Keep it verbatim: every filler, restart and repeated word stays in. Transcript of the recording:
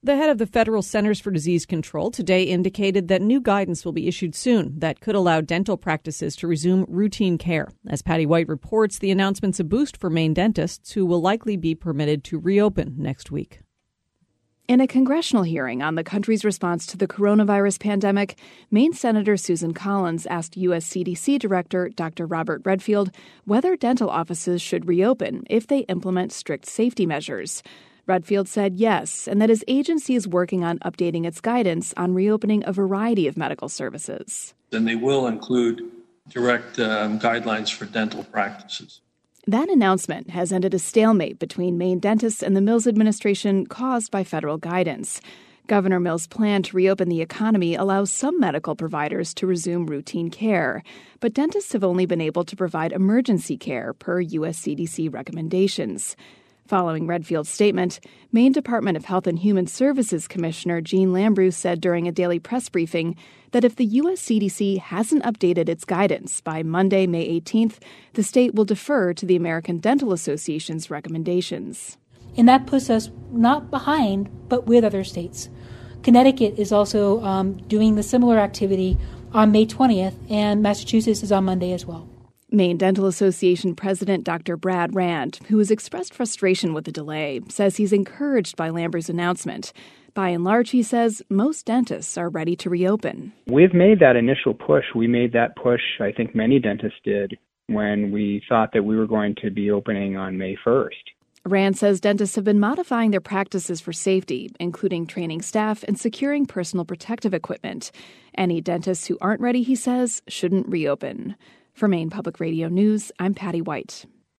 The head of the Federal Centers for Disease Control today indicated that new guidance will be issued soon that could allow dental practices to resume routine care. As Patty White reports, the announcement's a boost for Maine dentists who will likely be permitted to reopen next week. In a congressional hearing on the country's response to the coronavirus pandemic, Maine Senator Susan Collins asked U S C D C Director Doctor Robert Redfield whether dental offices should reopen if they implement strict safety measures. Redfield said yes, and that his agency is working on updating its guidance on reopening a variety of medical services. And they will include direct um, guidelines for dental practices. That announcement has ended a stalemate between Maine dentists and the Mills administration caused by federal guidance. Governor Mills' plan to reopen the economy allows some medical providers to resume routine care, but dentists have only been able to provide emergency care per U S C D C recommendations. Following Redfield's statement, Maine Department of Health and Human Services Commissioner Jean Lambrou said during a daily press briefing that if the U S C D C hasn't updated its guidance by Monday, May eighteenth, the state will defer to the American Dental Association's recommendations. And that puts us not behind, but with other states. Connecticut is also um, doing the similar activity on May twentieth, and Massachusetts is on Monday as well. Maine Dental Association President Doctor Brad Rand, who has expressed frustration with the delay, says he's encouraged by Lambrou's announcement. By and large, he says, most dentists are ready to reopen. We've made that initial push. We made that push, I think many dentists did, when we thought that we were going to be opening on May first. Rand says dentists have been modifying their practices for safety, including training staff and securing personal protective equipment. Any dentists who aren't ready, he says, shouldn't reopen. For Maine Public Radio News, I'm Patty White.